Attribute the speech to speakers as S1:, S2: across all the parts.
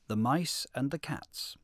S1: The Mice and the Cats.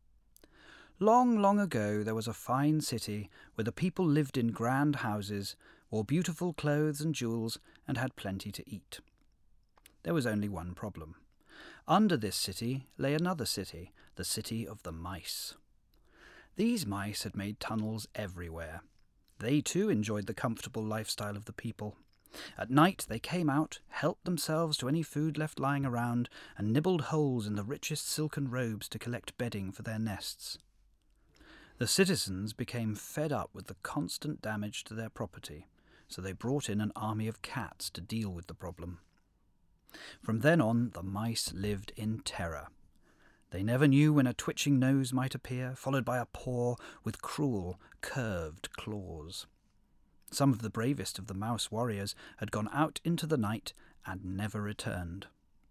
S1: Long, long ago there was a fine city where the people lived in grand houses, wore beautiful clothes and jewels, and had plenty to eat. There was only one problem. Under this city lay another city, the city of the mice. These mice had made tunnels everywhere. They too enjoyed the comfortable lifestyle of the people. At night they came out, helped themselves to any food left lying around, and nibbled holes in the richest silken robes to collect bedding for their nests. The citizens became fed up with the constant damage to their property, so they brought in an army of cats to deal with the problem. From then on, the mice lived in terror. They never knew when a twitching nose might appear, followed by a paw with cruel, curved claws. Some of the bravest of the mouse warriors had gone out into the night and never returned.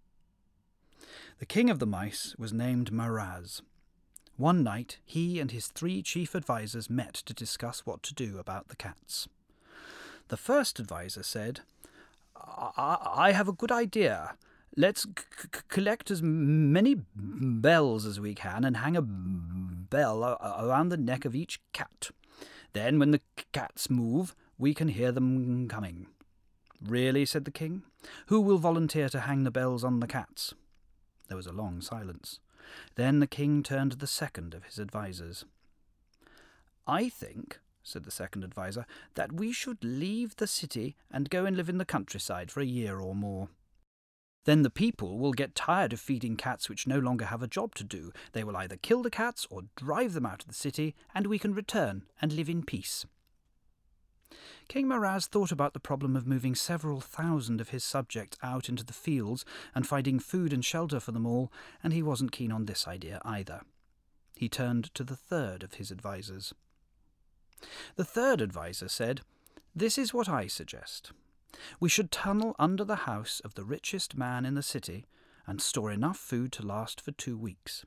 S1: The king of the mice was named Maraz. One night he and his 3 chief advisers met to discuss what to do about the cats. The first adviser said, I have a good idea. Let's collect as many bells as we can and hang a bell around the neck of each cat. Then when the cats move, we can hear them coming. Really, said the king. Who will volunteer to hang the bells on the cats? There was a long silence. Then the king turned to the second of his advisers. I think, said the second adviser, that we should leave the city and go and live in the countryside for a year or more. Then the people will get tired of feeding cats which no longer have a job to do. They will either kill the cats or drive them out of the city, and we can return and live in peace. King Maraz thought about the problem of moving several thousand of his subjects out into the fields and finding food and shelter for them all, and he wasn't keen on this idea either. He turned to the third of his advisers. The third adviser said, This is what I suggest. We should tunnel under the house of the richest man in the city and store enough food to last for 2 weeks.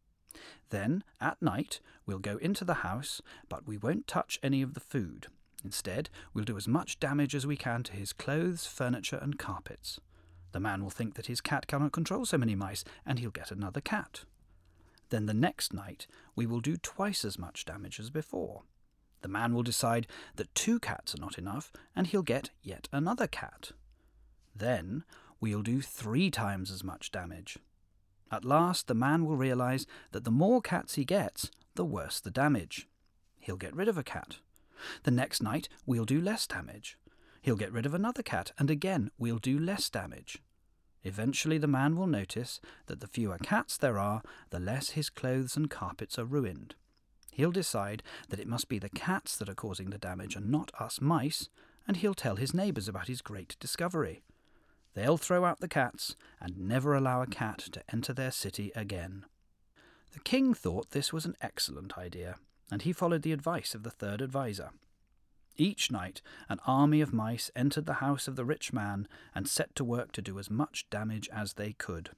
S1: Then, at night, we'll go into the house, but we won't touch any of the food. Instead, we'll do as much damage as we can to his clothes, furniture, and carpets. The man will think that his cat cannot control so many mice, and he'll get another cat. Then the next night, we will do twice as much damage as before. The man will decide that 2 cats are not enough, and he'll get yet another cat. Then we'll do 3 times as much damage. At last, the man will realize that the more cats he gets, the worse the damage. He'll get rid of a cat. The next night, we'll do less damage. He'll get rid of another cat, and again we'll do less damage. Eventually the man will notice that the fewer cats there are, the less his clothes and carpets are ruined. He'll decide that it must be the cats that are causing the damage and not us mice, and he'll tell his neighbours about his great discovery. They'll throw out the cats and never allow a cat to enter their city again. The king thought this was an excellent idea, and he followed the advice of the third adviser. Each night an army of mice entered the house of the rich man and set to work to do as much damage as they could.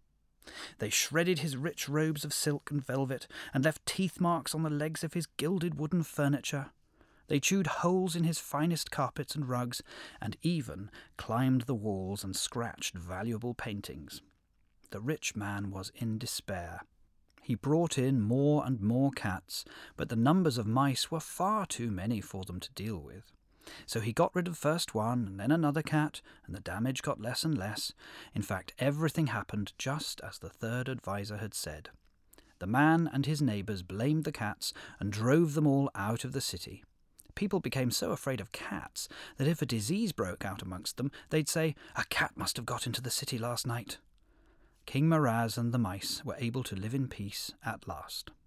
S1: They shredded his rich robes of silk and velvet and left teeth marks on the legs of his gilded wooden furniture. They chewed holes in his finest carpets and rugs, and even climbed the walls and scratched valuable paintings. The rich man was in despair. He brought in more and more cats, but the numbers of mice were far too many for them to deal with. So he got rid of first one and then another cat, and the damage got less and less. In fact, everything happened just as the third adviser had said. The man and his neighbours blamed the cats and drove them all out of the city. People became so afraid of cats that if a disease broke out amongst them, they'd say, "A cat must have got into the city last night." King Maraz and the mice were able to live in peace at last.